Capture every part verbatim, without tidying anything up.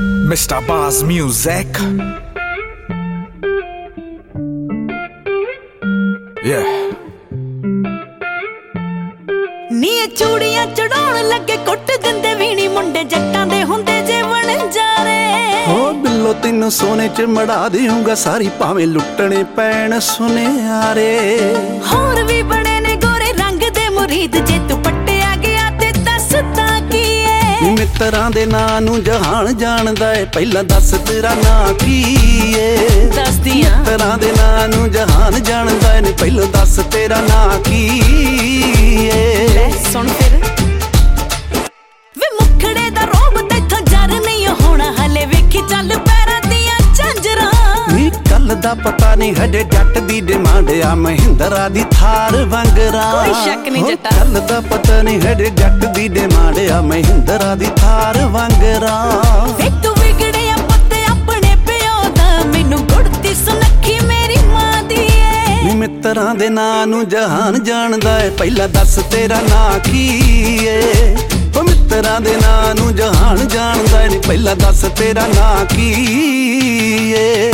Mister Buzz Music. Yeah. ਨੀ ਚੂੜੀਆਂ ਚੜਾਉਣ ਲੱਗੇ ਕੁੱਟ ਦਿੰਦੇ ਵੀਣੀ ਮੁੰਡੇ ਜੱਟਾਂ ਦੇ ਹੁੰਦੇ ਜੇ ਵਣਜਾਰੇ। ਹੋ ਬਿੱਲੋ ਤੈਨੂੰ ਸੋਨੇ ਚ ਮੜਾ ਦੇਊਂਗਾ ਸਾਰੀ ਭਾਵੇਂ ਲੁੱਟਣੇ ਪੈਣ ਸੁਨਿਆਰੇ। ਹੋਰ ਵੀ ਬੜੇ ਨੇ ਗੋਰੇ ਰੰਗ ਦੇ ਮੁਰੀਦ ਜੇ ਤੂੰ ਪੱਟਿਆ ਗਿਆ ਤੇ ਦੱਸਦਾ ਕੀ ਏ। ਮਿੱਤਰਾਂ ਦੇ ਨਾਂ ਨੂੰ ਜਹਾਨ ਜਾਣਦਾ ਏ ਪਹਿਲਾਂ ਦੱਸ ਤੇਰਾ ਨਾਂ ਕੀ ਏ। ਦੱਸਦੀਆਂ ਮਿੱਤਰਾਂ ਦੇ ਨਾਂ ਨੂੰ ਜਹਾਨ ਜਾਣਦਾ ਏ ਪਹਿਲਾਂ ਦੱਸ ਤੇਰਾ ਨਾਂ ਕੀ ਏ। ਸੁਣ ਫਿਰ ਵੇ ਮੁਖੜੇ ਦਾ ਰੋਬ ਤੈਥੋਂ ਜਰ ਨਹੀਂ ਹੋਣਾ ਹਲੇ ਵੇਖੀ ਚੱਲ ਪੈਰਾਂ ਦੀਆਂ ਝਾਂਜਰਾਂ। ਨੀ ਕੱਲ ਦਾ ਪਤਾ ਨਹੀਂ ਹਜੇ ਜੱਟ ਦੀ ਡਿਮਾਂਡ ਆ ਮਹਿੰਦਰਾ ਦੀ ਥਾਰ ਵਾਂਗਰਾ। ਕੋਈ ਸ਼ੱਕ ਨਹੀਂ ਜੱਟਾ ਕੱਲ ਦਾ ਪਤਾ ਨਹੀਂ ਹਜੇ ਜੱਟ ਦੀ ਡਿਮਾਂਡ ਆ ਮਹਿੰਦਰਾ ਦੀ ਥਾਰ ਵਾਂਗਰਾ। ਵੇ ਤੂੰ ਵਿਗੜਿਆ ਪੁੱਤ ਆਪਣੇ ਪਿਓ ਦਾ ਮੈਨੂੰ ਗੁੜਤੀ ਸੁਨੱਖੀ ਮੇਰੀ ਮਾਂ ਦੀ ਏ। ਨੀ ਮਿੱਤਰਾਂ ਦੇ ਨਾਂ ਨੂੰ ਜਹਾਨ ਜਾਣਦਾ ਏ ਪਹਿਲਾਂ ਦੱਸ ਤੇਰਾ ਨਾਂ ਕੀ ਏ। ਉਹ ਮਿੱਤਰਾਂ ਦੇ ਨਾਂ ਨੂੰ ਜਹਾਨ ਜਾਣਦਾ ਏ ਪਹਿਲਾਂ ਦੱਸ ਤੇਰਾ ਨਾਂ ਕੀ ਏ।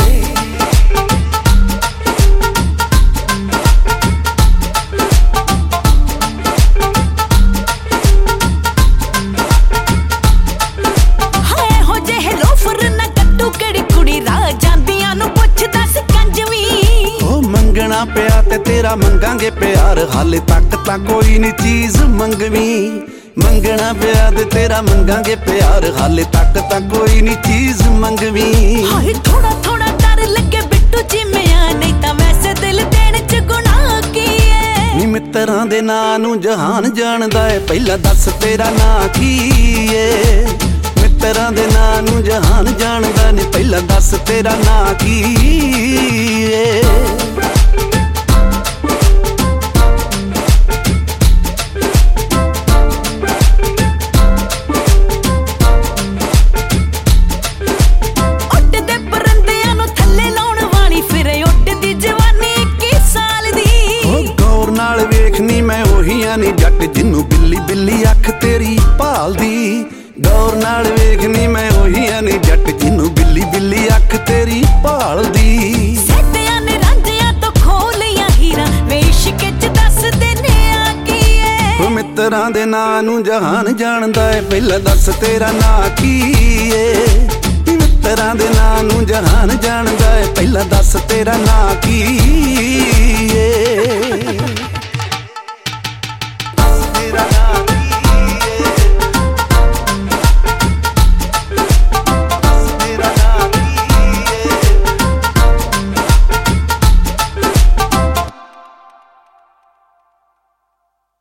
ਮੰਗਣਾ ਪਿਆ ਤੇ ਤੇਰਾ ਮੰਗਾਂਗੇ ਪਿਆਰ ਹਾਲੇ ਤੱਕ ਤਾਂ ਕੋਈ ਨੀ ਚੀਜ਼ ਮੰਗਵੀਂ। ਮੰਗਣਾ ਪਿਆ ਤੇ ਤੇਰਾ ਮੰਗਾਂਗੇ ਪਿਆਰ ਹਾਲੇ ਤੱਕ ਤਾਂ ਕੋਈ ਨੀ ਚੀਜ਼ ਮੰਗਵੀਂ। ਹਾਏ ਥੋੜਾ ਥੋੜਾ ਡਰ ਲੱਗੇ ਬਿੱਟੂ ਜਿਮਿਆ ਨਹੀਂ ਤਾਂ ਵੈਸੇ ਦਿਲ ਦੇਣ ਚ ਗੁਨਾਹ ਕੀ ਏ। ਨੀ ਮਿੱਤਰਾਂ ਦੇ ਨਾਂ ਨੂੰ ਜਹਾਨ ਜਾਣਦਾ ਏ ਪਹਿਲਾਂ ਦੱਸ ਤੇਰਾ ਨਾਂ ਕੀ ਏ। ਮਿੱਤਰਾਂ ਦੇ ਨਾਂ ਨੂੰ ਜਹਾਨ ਜਾਣਦਾ ਨੀ ਪਹਿਲਾਂ ਦੱਸ ਤੇਰਾ ਨਾਂ ਕੀ ਏ। ਮੈਂ ਉਹੀ ਆ ਨੀ ਜੱਟ ਜਿੰਨੂੰ ਬਿੱਲੀ ਬਿੱਲੀ ਅੱਖ ਤੇਰੀ ਭਾਲਦੀ। ਗੌਰ ਨਾਲ ਵੇਖਨੀ ਮੈਂ ਉਹੀ ਆ ਨੀ ਜੱਟ ਜਿੰਨੂੰ ਬਿੱਲੀ ਬਿੱਲੀ ਅੱਖ ਤੇਰੀ ਭਾਲਦੀ। ਸੱਤਿਆਂ ਨੇ ਰਾਂਝਿਆਂ ਤੋਂ ਖੋਲੀਆਂ ਹੀਰਾਂ ਵੇ ਇਸ਼ਕ ਚ ਦੱਸਦੇ ਨੇ ਆ ਕੀ ਏ। ਉਹ ਮਿੱਤਰਾਂ ਦੇ ਨਾਂ ਨੂੰ ਜਹਾਨ ਜਾਣਦਾ ਏ ਪਹਿਲਾਂ ਦੱਸ ਤੇਰਾ ਨਾਂ ਕੀ ਏ। ਮਿੱਤਰਾਂ ਦੇ ਨਾਂ ਨੂੰ ਜਹਾਨ ਜਾਣਦਾ ਏ ਪਹਿਲਾਂ ਦੱਸ ਤੇਰਾ ਨਾਂ ਕੀ ਏ।